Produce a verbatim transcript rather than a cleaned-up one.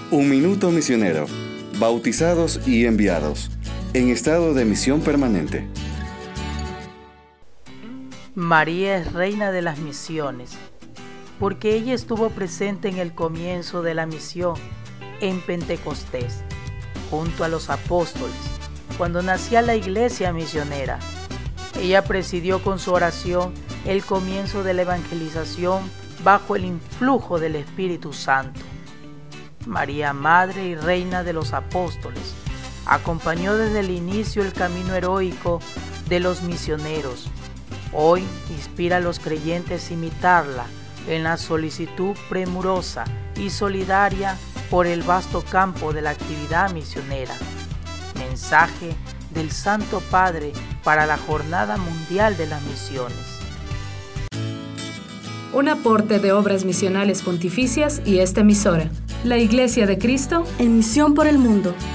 Un minuto misionero, bautizados y enviados, en estado de misión permanente. María es reina de las misiones, porque ella estuvo presente en el comienzo de la misión en Pentecostés, junto a los apóstoles, cuando nacía la iglesia misionera. Ella presidió con su oración el comienzo de la evangelización bajo el influjo del Espíritu Santo. María, Madre y Reina de los Apóstoles, acompañó desde el inicio el camino heroico de los misioneros. Hoy inspira a los creyentes a imitarla en la solicitud premurosa y solidaria por el vasto campo de la actividad misionera. Mensaje del Santo Padre para la Jornada Mundial de las Misiones. Un aporte de Obras Misionales Pontificias y esta emisora, la Iglesia de Cristo, en misión por el mundo.